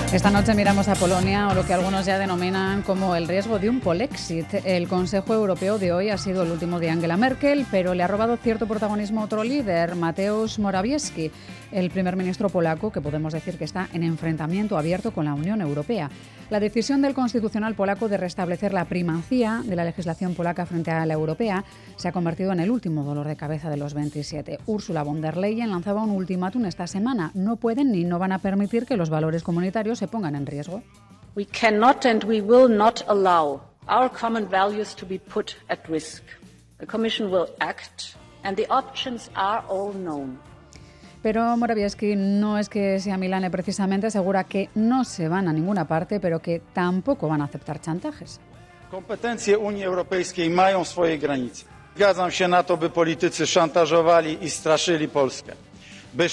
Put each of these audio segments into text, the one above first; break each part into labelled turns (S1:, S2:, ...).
S1: Esta noche miramos a Polonia, o lo que algunos ya denominan como el riesgo de un polexit. El Consejo Europeo de hoy ha sido el último de Angela Merkel, pero le ha robado cierto protagonismo a otro líder, Mateusz Morawiecki, el primer ministro polaco, que podemos decir que está en enfrentamiento abierto con la Unión Europea. La decisión del Constitucional polaco de restablecer la primacía de la legislación polaca frente a la europea se ha convertido en el último dolor de cabeza de los 27. Ursula von der Leyen lanzaba un ultimátum esta semana. No pueden ni no van a permitir que los valores comunitarios se pongan en riesgo.
S2: We cannot and we will not allow our common values to be put at risk. The Commission will act and the options are all known.
S1: Pero Morawiecki no es que sea milane precisamente, asegura que no se van a ninguna parte, pero que tampoco van a aceptar chantajes.
S3: Kompetencje Unii Europejskiej mają swoje granice. Zgadzam się na to, by politycy szantażowali i straszyli Polskę. By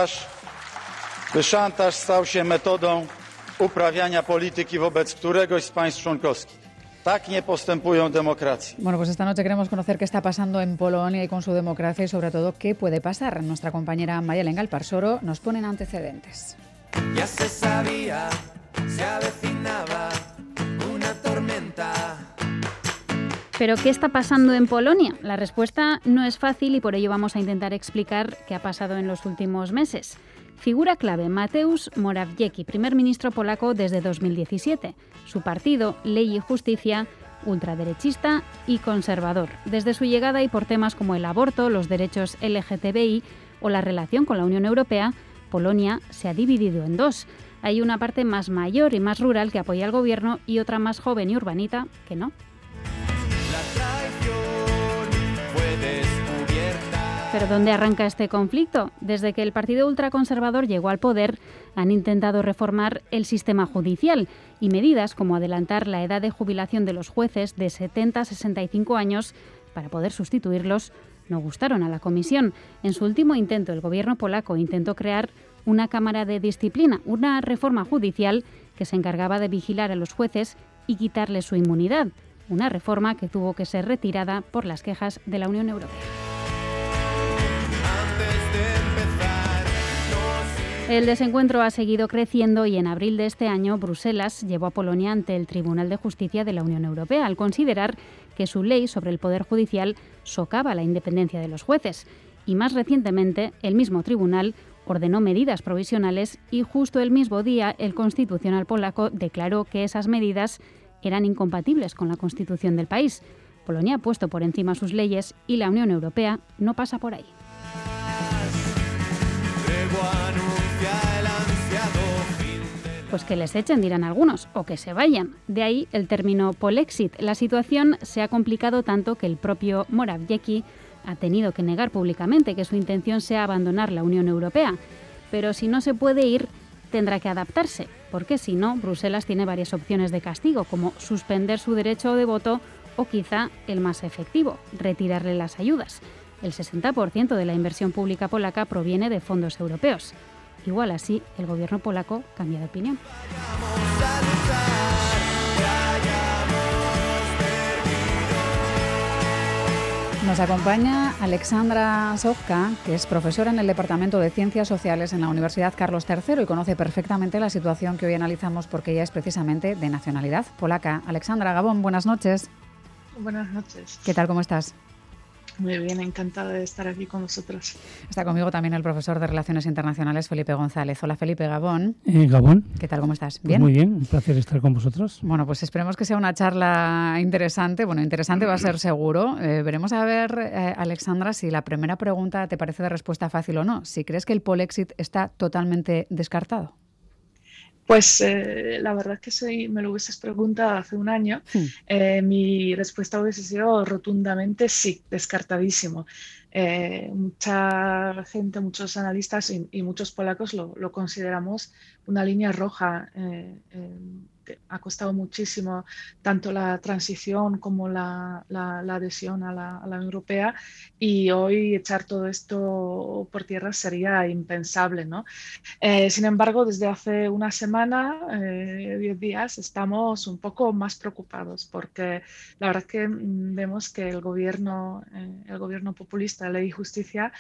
S3: szantaż stał się metodą uprawiania polityki wobec któregoś z państw członkowskich. Tak nie postępują demokracje.
S1: Bueno, pues esta noche queremos conocer qué está pasando en Polonia y con su democracia y sobre todo qué puede pasar. Nuestra compañera Mayalen Galparsoro nos pone en antecedentes.
S4: Ya se sabía, se avecinaba una tormenta.
S5: ¿Pero qué está pasando en Polonia? La respuesta no es fácil y por ello vamos a intentar explicar qué ha pasado en los últimos meses. Figura clave, Mateusz Morawiecki, primer ministro polaco desde 2017. Su partido, Ley y Justicia, ultraderechista y conservador. Desde su llegada y por temas como el aborto, los derechos LGTBI o la relación con la Unión Europea, Polonia se ha dividido en dos. Hay una parte más mayor y más rural que apoya al gobierno y otra más joven y urbanita que no. ¿Pero dónde arranca este conflicto? Desde que el partido ultraconservador llegó al poder, han intentado reformar el sistema judicial y medidas como adelantar la edad de jubilación de los jueces de 70 a 65 años para poder sustituirlos no gustaron a la Comisión. En su último intento, el gobierno polaco intentó crear una cámara de disciplina, una reforma judicial que se encargaba de vigilar a los jueces y quitarles su inmunidad. Una reforma que tuvo que ser retirada por las quejas de la Unión Europea. El desencuentro ha seguido creciendo y en abril de este año Bruselas llevó a Polonia ante el Tribunal de Justicia de la Unión Europea al considerar que su ley sobre el Poder Judicial socava la independencia de los jueces. Y más recientemente, el mismo tribunal ordenó medidas provisionales y justo el mismo día el Constitucional polaco declaró que esas medidas eran incompatibles con la Constitución del país. Polonia ha puesto por encima sus leyes y la Unión Europea no pasa por ahí. Pues que les echen, dirán algunos, o que se vayan. De ahí el término polexit. La situación se ha complicado tanto que el propio Morawiecki ha tenido que negar públicamente que su intención sea abandonar la Unión Europea. Pero si no se puede ir, tendrá que adaptarse, porque si no, Bruselas tiene varias opciones de castigo, como suspender su derecho de voto o quizá el más efectivo, retirarle las ayudas. El 60% de la inversión pública polaca proviene de fondos europeos. Igual así, el gobierno polaco cambia de opinión.
S1: Nos acompaña Alexandra Sowka, que es profesora en el Departamento de Ciencias Sociales en la Universidad Carlos III y conoce perfectamente la situación que hoy analizamos porque ella es precisamente de nacionalidad polaca. Alexandra, Gabón, buenas noches.
S6: Buenas noches.
S1: ¿Qué tal, cómo estás?
S6: Muy bien, encantada de estar aquí con vosotros.
S1: Está conmigo también el profesor de Relaciones Internacionales, Felipe González. Hola, Felipe, Gabón.
S7: Gabón.
S1: ¿Qué tal, cómo estás?
S7: ¿Bien? Pues muy bien, un placer estar con vosotros.
S1: Bueno, pues esperemos que sea una charla interesante. Bueno, interesante va a ser seguro. Veremos a ver, Alexandra, si la primera pregunta te parece de respuesta fácil o no. Si crees que el polexit está totalmente descartado.
S6: Pues la verdad es que si me lo hubieses preguntado hace un año, mi respuesta hubiese sido rotundamente sí, descartadísimo. Mucha gente, muchos analistas y muchos polacos lo consideramos una línea roja. Ha costado muchísimo tanto la transición como la adhesión a la Unión Europea y hoy echar todo esto por tierra sería impensable, ¿no? Sin embargo, desde hace una semana, 10 días, estamos un poco más preocupados porque la verdad es que vemos que el gobierno populista, Ley y Justicia,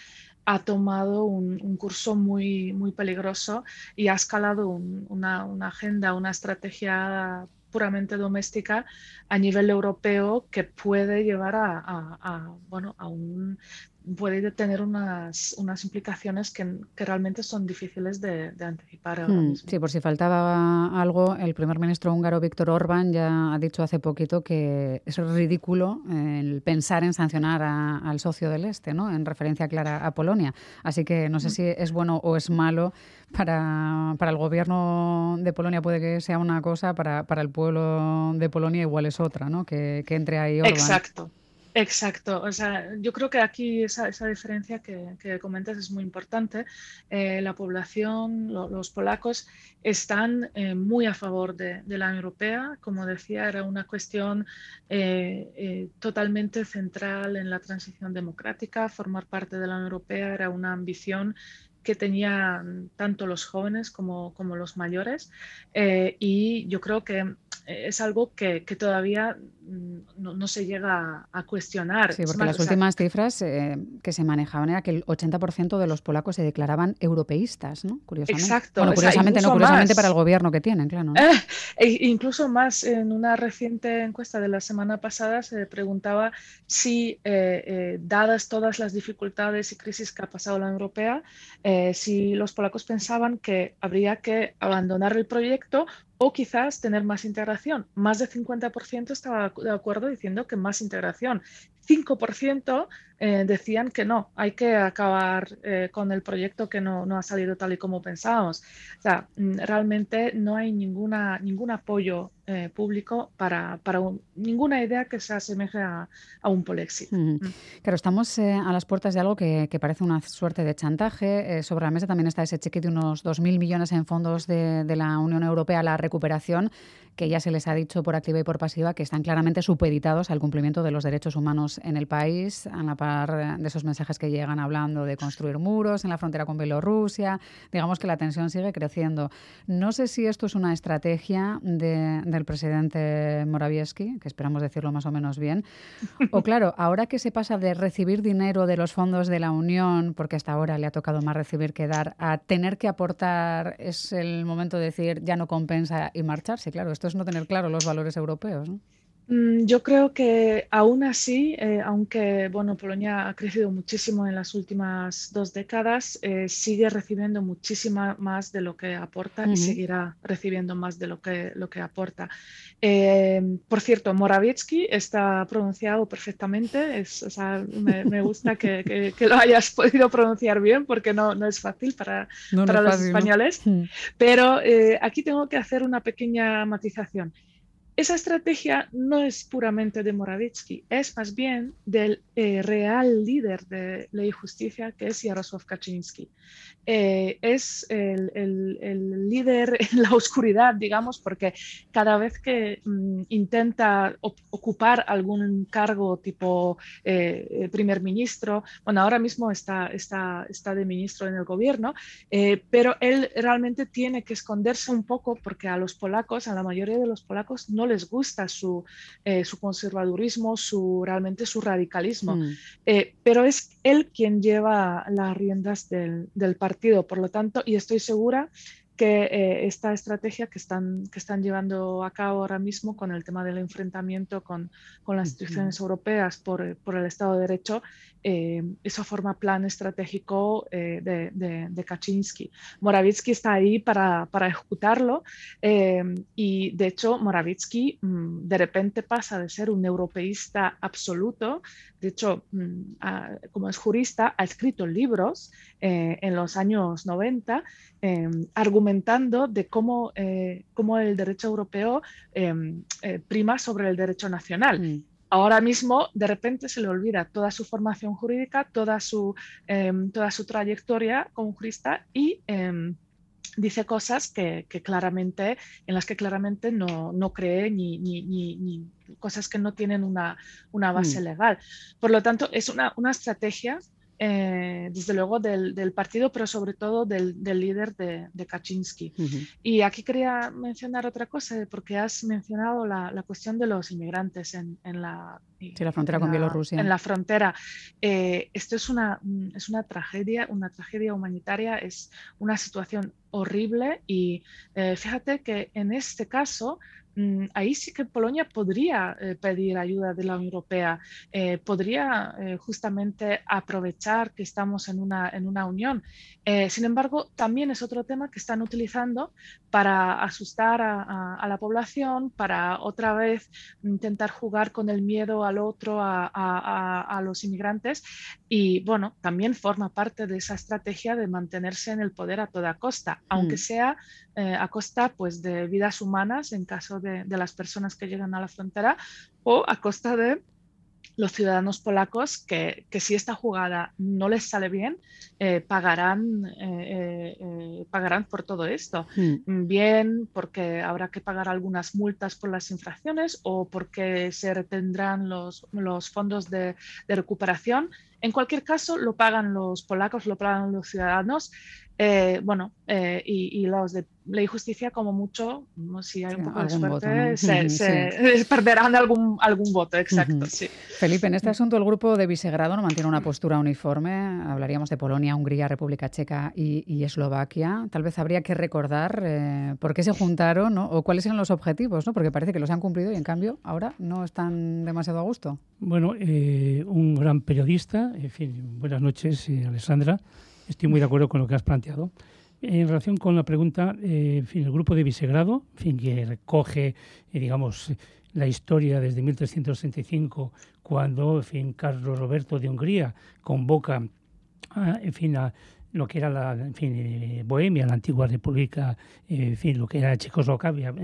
S6: ha tomado un curso muy, muy peligroso y ha escalado una agenda, una estrategia puramente doméstica a nivel europeo que puede llevar bueno, puede tener unas implicaciones que realmente son difíciles de anticipar ahora mismo.
S1: Sí, por si faltaba algo, el primer ministro húngaro Viktor Orbán ya ha dicho hace poquito que es ridículo el pensar en sancionar al socio del Este, ¿no? En referencia clara a Polonia. Así que no sé si es bueno o es malo para el gobierno de Polonia, puede que sea una cosa, para el pueblo de Polonia igual es otra, ¿no? Que entre ahí Orbán.
S6: Exacto. O sea, yo creo que aquí esa diferencia que comentas es muy importante. La población, los polacos, están muy a favor de la Unión Europea. Como decía, era una cuestión totalmente central en la transición democrática. Formar parte de la Unión Europea era una ambición que tenían tanto los jóvenes como los mayores. Y yo creo que es algo que todavía no se llega a cuestionar.
S1: Sí, porque las últimas cifras que se manejaban era que el 80% de los polacos se declaraban europeístas, ¿no? Curiosamente.
S6: Exacto.
S1: Bueno, curiosamente para el gobierno que tienen, claro, ¿no?
S6: Incluso más, en una reciente encuesta de la semana pasada se preguntaba si, dadas todas las dificultades y crisis que ha pasado la Unión Europea, si los polacos pensaban que habría que abandonar el proyecto o quizás tener más integración. Más del 50% estaba de acuerdo diciendo que más integración. 5% decían que no, hay que acabar con el proyecto que no ha salido tal y como pensábamos. O sea, realmente no hay ningún apoyo público para ninguna idea que se asemeje a un polexit.
S1: Claro, estamos a las puertas de algo que parece una suerte de chantaje. Sobre la mesa también está ese cheque de unos 2.000 millones en fondos de la Unión Europea a la recuperación, que ya se les ha dicho por activa y por pasiva que están claramente supeditados al cumplimiento de los derechos humanos en el país, a la par de esos mensajes que llegan hablando de construir muros en la frontera con Bielorrusia. Digamos que la tensión sigue creciendo. No sé si esto es una estrategia del presidente Morawiecki, que esperamos decirlo más o menos bien, o claro, ahora que se pasa de recibir dinero de los fondos de la Unión, porque hasta ahora le ha tocado más recibir que dar, a tener que aportar, es el momento de decir ya no compensa y marcharse. Claro, esto es no tener claro los valores europeos, ¿no?
S6: Yo creo que aún así, aunque bueno, Polonia ha crecido muchísimo en las últimas 2 décadas, sigue recibiendo muchísima más de lo que aporta y seguirá recibiendo más de lo que aporta. Por cierto, Morawiecki está pronunciado perfectamente. O sea, me gusta que lo hayas podido pronunciar bien porque no es fácil para los españoles. ¿No? Pero aquí tengo que hacer una pequeña matización. Esa estrategia no es puramente de Morawiecki, es más bien del real líder de Ley y Justicia, que es Jarosław Kaczyński. Es el líder en la oscuridad, digamos, porque cada vez que intenta ocupar algún cargo tipo primer ministro, bueno, ahora mismo está de ministro en el gobierno, pero él realmente tiene que esconderse un poco porque a la mayoría de los polacos no les gusta su conservadurismo, realmente su radicalismo, pero es él quien lleva las riendas del partido, por lo tanto, y estoy segura que esta estrategia que están llevando a cabo ahora mismo con el tema del enfrentamiento con las instituciones europeas por el Estado de Derecho, eso forma plan estratégico de Kaczyński. Morawiecki está ahí para ejecutarlo y de hecho Morawiecki de repente pasa de ser un europeísta absoluto. De hecho, como es jurista, ha escrito libros en los años 90 argumentando de cómo el derecho europeo prima sobre el derecho nacional. Ahora mismo, de repente, se le olvida toda su formación jurídica, toda su trayectoria como jurista y dice cosas en las que claramente no cree ni cosas que no tienen una base legal. Por lo tanto, es una estrategia desde luego del partido, pero sobre todo del líder de Kaczynski. Y aquí quería mencionar otra cosa, porque has mencionado la cuestión de los inmigrantes en la
S1: frontera con Bielorrusia.
S6: En la frontera. Esto es una tragedia humanitaria, es una situación horrible y fíjate que en este caso ahí sí que Polonia podría pedir ayuda de la Unión Europea, podría justamente aprovechar que estamos en una unión. Sin embargo, también es otro tema que están utilizando para asustar a la población, para otra vez intentar jugar con el miedo al otro, a los inmigrantes, y bueno, también forma parte de esa estrategia de mantenerse en el poder a toda costa, aunque sea a costa pues, de vidas humanas en caso de las personas que llegan a la frontera, o a costa de los ciudadanos polacos que si esta jugada no les sale bien, pagarán por todo esto. Bien porque habrá que pagar algunas multas por las infracciones o porque se retendrán los fondos de recuperación. En cualquier caso, lo pagan los polacos, lo pagan los ciudadanos. Y los de Ley y Justicia, como mucho, si hay un poco de suerte, voto, ¿no? se perderán algún voto, exacto. Sí.
S1: Felipe, en este asunto el grupo de Visegrado no mantiene una postura uniforme. Hablaríamos de Polonia, Hungría, República Checa y Eslovaquia. Tal vez habría que recordar por qué se juntaron, ¿no? O cuáles eran los objetivos, ¿no? Porque parece que los han cumplido y en cambio ahora no están demasiado a gusto.
S7: Bueno, un gran periodista, en fin, buenas noches, Alessandra. Estoy muy de acuerdo con lo que has planteado. En relación con la pregunta, en fin, el grupo de Visegrado, en fin, que recoge, digamos, la historia desde 1365, cuando, en fin, Carlos Roberto de Hungría convoca, a lo que era Bohemia, la antigua república, en fin, lo que era Checoslovaquia,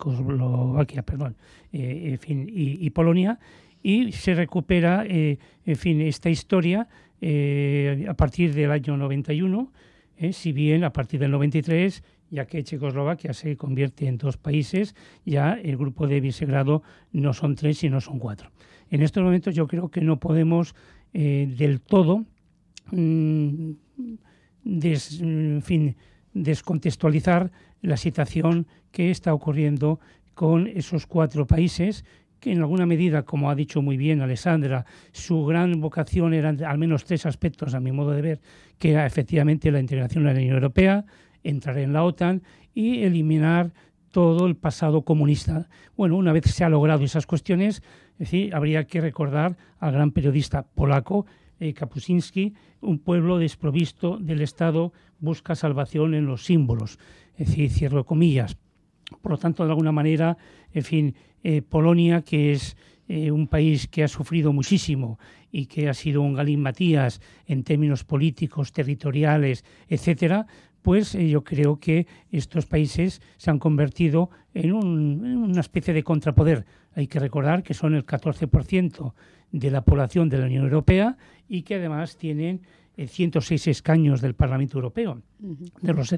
S7: y Polonia, y se recupera, esta historia a partir del año 91, si bien a partir del 93, ya que Checoslovaquia se convierte en 2 países, ya el grupo de Visegrado no son 3, sino son 4. En estos momentos yo creo que no podemos del todo descontextualizar la situación que está ocurriendo con esos 4 países, que en alguna medida, como ha dicho muy bien Alessandra, su gran vocación eran al menos 3 aspectos, a mi modo de ver, que era efectivamente la integración en la Unión Europea, entrar en la OTAN y eliminar todo el pasado comunista. Bueno, una vez se ha logrado esas cuestiones, es decir, habría que recordar al gran periodista polaco, Kapuściński, un pueblo desprovisto del Estado busca salvación en los símbolos, es decir, cierro comillas. Por lo tanto, de alguna manera, en fin, Polonia, que es un país que ha sufrido muchísimo y que ha sido un galimatías en términos políticos, territoriales, etcétera, pues yo creo que estos países se han convertido en una especie de contrapoder. Hay que recordar que son el 14% de la población de la Unión Europea y que además tienen 106 escaños del Parlamento Europeo, de los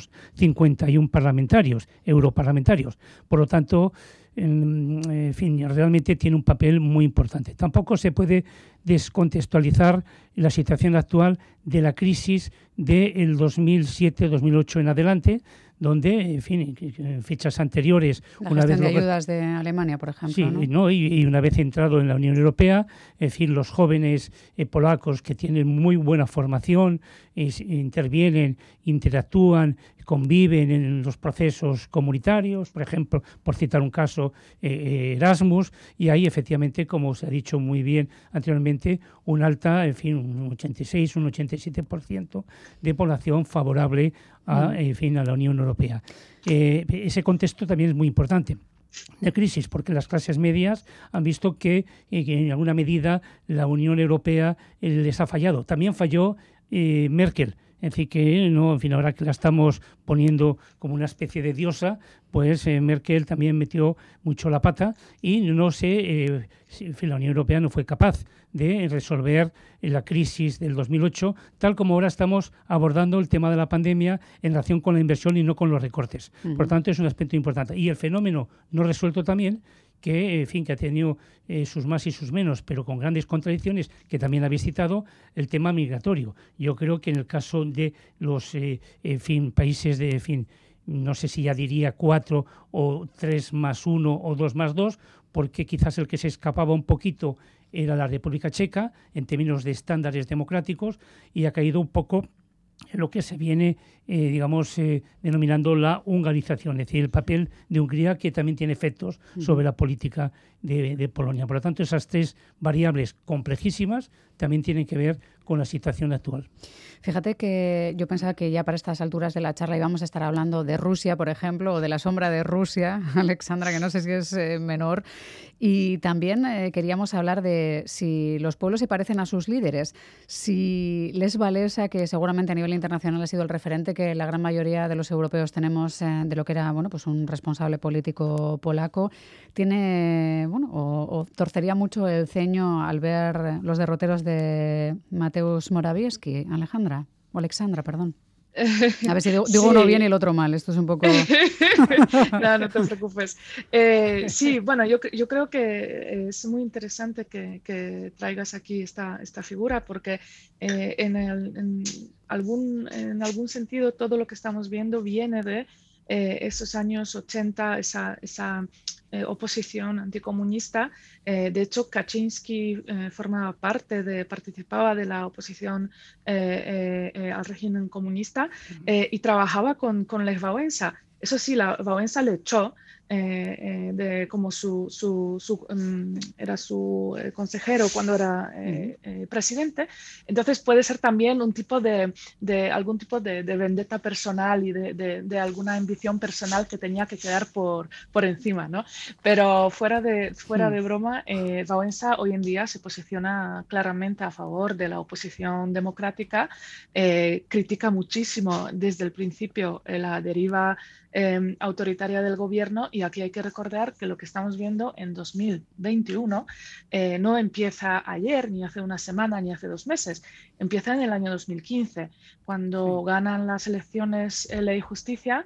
S7: 751 europarlamentarios. Por lo tanto, en fin, realmente tiene un papel muy importante. Tampoco se puede descontextualizar la situación actual de la crisis del 2007-2008 en adelante, donde, en fin, en fechas anteriores...
S1: La gestión de ayudas de Alemania, por ejemplo.
S7: Sí, ¿no? Y una vez entrado en la Unión Europea, es decir, los jóvenes polacos que tienen muy buena formación, intervienen, interactúan, conviven en los procesos comunitarios, por ejemplo, por citar un caso, Erasmus, y hay efectivamente, como se ha dicho muy bien anteriormente, un alta, en fin, un 86, un 87% de población favorable a la Unión Europea. Ese contexto también es muy importante de crisis, porque las clases medias han visto que en alguna medida la Unión Europea les ha fallado. También falló Merkel. Es decir, que no, en fin, ahora que la estamos poniendo como una especie de diosa, pues Merkel también metió mucho la pata y no sé, la Unión Europea no fue capaz de resolver la crisis del 2008, tal como ahora estamos abordando el tema de la pandemia en relación con la inversión y no con los recortes. Por lo tanto, es un aspecto importante. Y el fenómeno no resuelto también, que, en fin, que ha tenido sus más y sus menos, pero con grandes contradicciones, que también habéis citado, el tema migratorio. Yo creo que en el caso de los, países de, no sé si ya diría 4 o 3 más 1 o 2 más 2, porque quizás el que se escapaba un poquito era la República Checa, en términos de estándares democráticos, y ha caído un poco en lo que se viene, denominando la hungarización, es decir, el papel de Hungría, que también tiene efectos sobre la política de Polonia. Por lo tanto, esas 3 variables complejísimas también tienen que ver con la situación actual.
S1: Fíjate que yo pensaba que ya para estas alturas de la charla íbamos a estar hablando de Rusia, por ejemplo, o de la sombra de Rusia, Alexandra, que no sé si es menor. Y también queríamos hablar de si los pueblos se parecen a sus líderes, si Lech Walesa, que seguramente a nivel internacional ha sido el referente que la gran mayoría de los europeos tenemos de lo que era un responsable político polaco, tiene o torcería mucho el ceño al ver los derroteros de Mateusz Morawiecki, Alexandra, perdón. A ver si digo uno bien y el otro mal. Esto es un poco...
S6: No te preocupes. Sí, bueno, yo creo que es muy interesante que traigas aquí esta figura, porque en algún sentido todo lo que estamos viendo viene de esos años 80, esa oposición anticomunista. De hecho, Kaczynski participaba de la oposición al régimen comunista y trabajaba con Lech Wałęsa. Eso sí, Wałęsa le echó como era su consejero cuando era presidente. Entonces puede ser también un tipo algún tipo de vendetta personal y de alguna ambición personal que tenía que quedar por encima, ¿no? Pero fuera de broma, Wałęsa hoy en día se posiciona claramente a favor de la oposición democrática, critica muchísimo desde el principio la deriva autoritaria del gobierno, y aquí hay que recordar que lo que estamos viendo en 2021 no empieza ayer, ni hace una semana, ni hace 2 meses, empieza en el año 2015, cuando ganan las elecciones Ley y Justicia,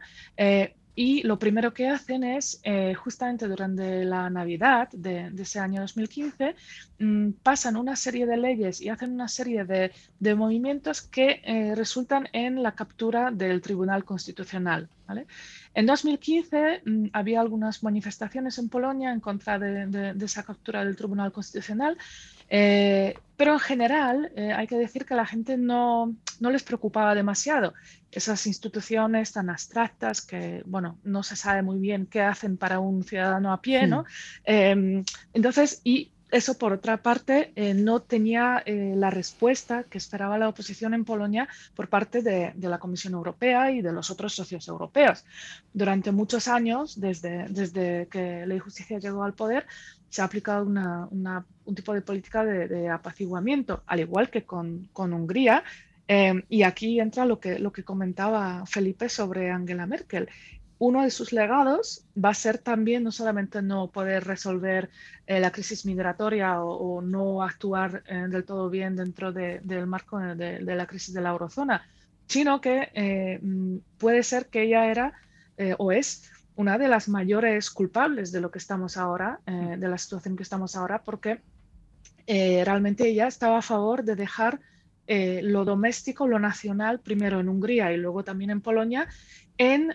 S6: y lo primero que hacen es, justamente durante la Navidad de ese año 2015, pasan una serie de leyes y hacen una serie de movimientos que resultan en la captura del Tribunal Constitucional, ¿vale? En 2015 había algunas manifestaciones en Polonia en contra de esa captura del Tribunal Constitucional, pero en general hay que decir que a la gente no les preocupaba demasiado esas instituciones tan abstractas que, no se sabe muy bien qué hacen para un ciudadano a pie, ¿no? Entonces, y eso, por otra parte, no tenía la respuesta que esperaba la oposición en Polonia por parte de la Comisión Europea y de los otros socios europeos. Durante muchos años, desde que Ley y Justicia llegó al poder, se ha aplicado un tipo de política de apaciguamiento, al igual que con Hungría. Y aquí entra lo que comentaba Felipe sobre Angela Merkel. Uno de sus legados va a ser también no solamente no poder resolver la crisis migratoria o no actuar del todo bien dentro del marco de la crisis de la eurozona, sino que puede ser que ella era o es una de las mayores culpables de lo que estamos ahora, de la situación que estamos ahora, porque realmente ella estaba a favor de dejar lo doméstico, lo nacional, primero en Hungría y luego también en Polonia, en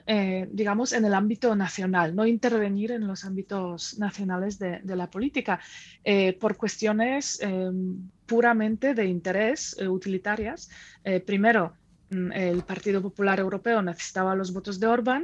S6: el ámbito nacional, no intervenir en los ámbitos nacionales de la política, por cuestiones puramente de interés, utilitarias. Primero, el Partido Popular Europeo necesitaba los votos de Orbán,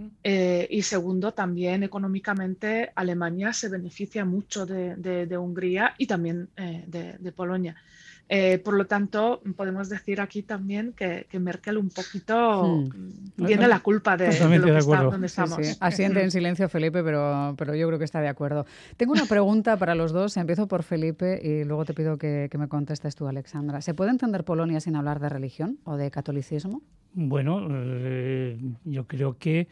S6: y segundo, también económicamente Alemania se beneficia mucho de Hungría y también de Polonia. Por lo tanto, podemos decir aquí también que Merkel un poquito tiene la culpa de lo que donde estamos.
S1: Sí. Asiente en silencio Felipe, pero yo creo que está de acuerdo. Tengo una pregunta para los dos. Empiezo por Felipe y luego te pido que me contestes tú, Alexandra. ¿Se puede entender Polonia sin hablar de religión o de catolicismo?
S7: Bueno, yo creo que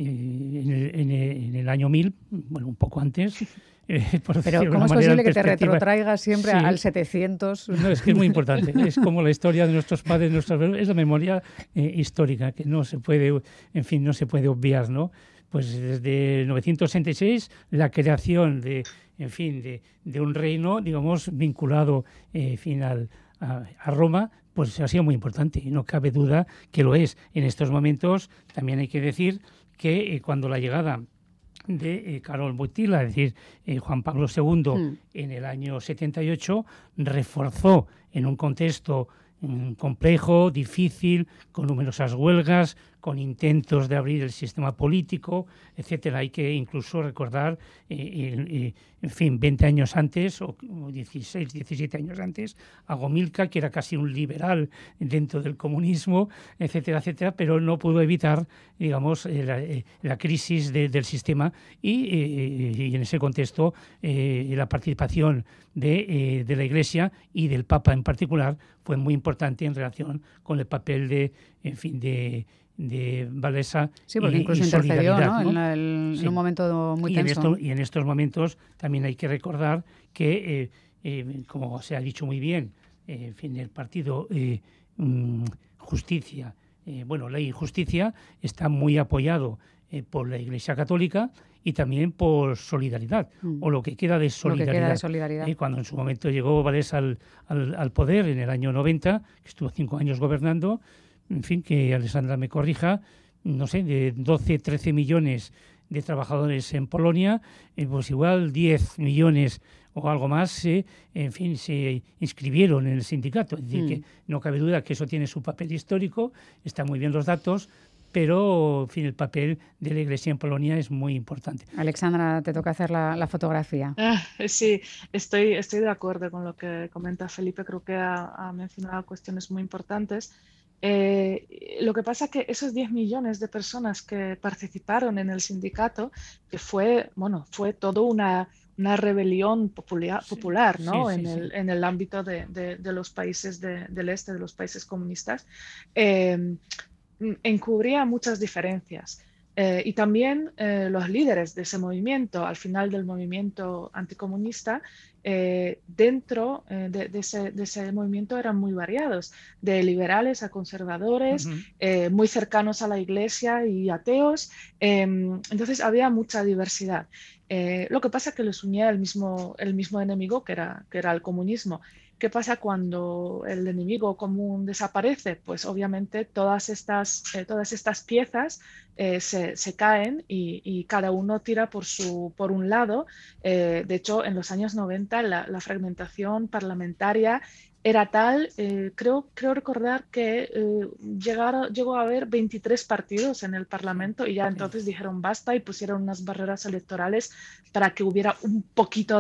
S7: en el año 1000, un poco antes...
S1: Pero ¿cómo es posible que te retrotraigas siempre al 700?
S7: No, es que es muy importante. Es como la historia de nuestros padres, nuestros abuelos, es la memoria histórica que no se puede, no se puede obviar, ¿no? pues desde 966 la creación de un reino, digamos, vinculado a Roma, pues ha sido muy importante y no cabe duda que lo es. En estos momentos también hay que decir que cuando la llegada de Karol Wojtyła, es decir, Juan Pablo II, en el año 78, reforzó en un contexto complejo, difícil, con numerosas huelgas, con intentos de abrir el sistema político, etcétera. Hay que incluso recordar, 20 años antes, o 16, 17 años antes, a Gomilka, que era casi un liberal dentro del comunismo, etcétera, etcétera, pero no pudo evitar, digamos, la crisis del sistema y en ese contexto la participación de la Iglesia y del Papa en particular fue muy importante en relación con el papel de Walesa.
S1: Sí, porque incluso intercedió, ¿no? En un momento muy tenso.
S7: Y en estos momentos también hay que recordar que, como se ha dicho muy bien, el partido Justicia, Ley y Justicia, está muy apoyado por la Iglesia Católica y también por Solidaridad, o lo que queda de Solidaridad. Cuando en su momento llegó Walesa al poder en el año 90, que estuvo 5 años gobernando, en fin, que Alessandra me corrija, no sé, de 12, 13 millones de trabajadores en Polonia, pues igual 10 millones o algo más, se inscribieron en el sindicato. Es decir, que no cabe duda que eso tiene su papel histórico, están muy bien los datos, pero, en fin, el papel de la Iglesia en Polonia es muy importante.
S1: Alexandra, te toca hacer la fotografía.
S6: Sí, estoy de acuerdo con lo que comenta Felipe. Creo que ha mencionado cuestiones muy importantes. Lo que pasa es que esos 10 millones de personas que participaron en el sindicato, que fue todo una rebelión popular, ¿no? En el ámbito de los países del este, de los países comunistas, encubría muchas diferencias. Y también los líderes de ese movimiento, al final del movimiento anticomunista, dentro de ese movimiento eran muy variados, de liberales a conservadores, muy cercanos a la Iglesia y ateos. Entonces había mucha diversidad. Lo que pasa es que les unía el mismo enemigo, que era el comunismo. ¿Qué pasa cuando el enemigo común desaparece? Pues obviamente todas estas piezas se caen y cada uno tira por un lado. De hecho, en los años 90 la fragmentación parlamentaria era tal, creo recordar que llegó a haber 23 partidos en el Parlamento y ya entonces dijeron basta y pusieron unas barreras electorales para que hubiera un poquito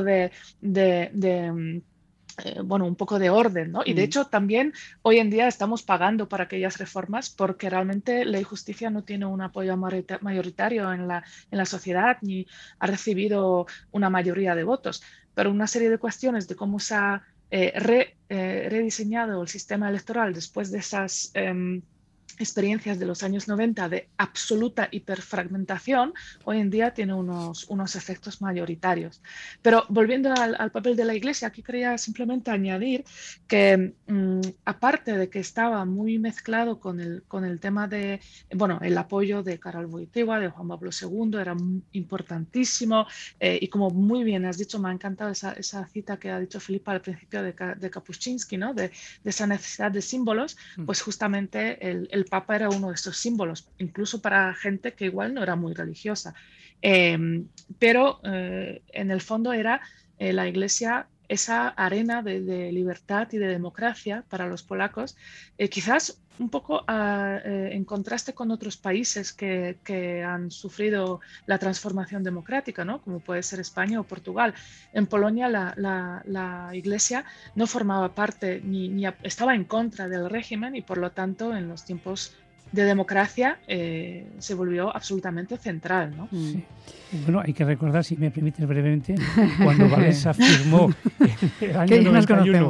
S6: un poco de orden, ¿no? Y de hecho también hoy en día estamos pagando por aquellas reformas porque realmente Ley y Justicia no tiene un apoyo mayoritario en la sociedad ni ha recibido una mayoría de votos. Pero una serie de cuestiones de cómo se ha rediseñado el sistema electoral después de esas experiencias de los años 90 de absoluta hiperfragmentación, hoy en día tiene unos efectos mayoritarios. Pero volviendo al papel de la Iglesia, aquí quería simplemente añadir que aparte de que estaba muy mezclado con el tema de, el apoyo de Karol Wojtyła, de Juan Pablo II, era importantísimo, y como muy bien has dicho, me ha encantado esa cita que ha dicho Filipa al principio de Kapuscinski, ¿no? de esa necesidad de símbolos, pues justamente el Papa era uno de estos símbolos, incluso para gente que igual no era muy religiosa. Pero en el fondo era la Iglesia esa arena de libertad y de democracia para los polacos, quizás un poco en contraste con otros países que han sufrido la transformación democrática, ¿no? Como puede ser España o Portugal. En Polonia la Iglesia no formaba parte ni estaba en contra del régimen y por lo tanto en los tiempos de democracia se volvió absolutamente central, ¿no?
S7: Sí. Bueno, hay que recordar, si me permites brevemente, cuando Walesa firmó en el año 91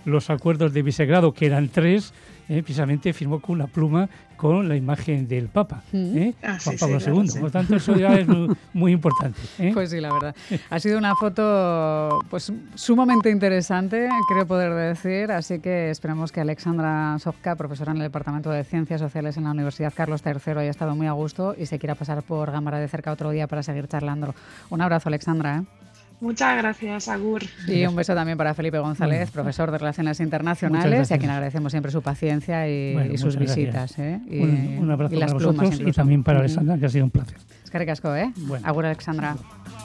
S7: los acuerdos de Visegrado, que eran 3, precisamente firmó con una pluma con la imagen del Papa, Juan Pablo II. Claro, sí. Por tanto, eso ya es muy importante.
S1: Pues sí, la verdad. Ha sido una foto pues sumamente interesante, creo poder decir, así que esperamos que Alexandra Sofka, profesora en el Departamento de Ciencias Sociales en la Universidad Carlos III, haya estado muy a gusto y se quiera pasar por Gámara de cerca otro día para seguir charlando. Un abrazo, Alexandra.
S6: Muchas gracias, Agur.
S1: Y un beso también para Felipe González, profesor de Relaciones Internacionales, y a quien agradecemos siempre su paciencia y sus visitas.
S7: Un abrazo
S1: y las
S7: para
S1: plumas
S7: vosotros
S1: incluso.
S7: Y también para Alexandra, que ha sido un placer.
S1: Eskerrik asko, Agur, Alexandra.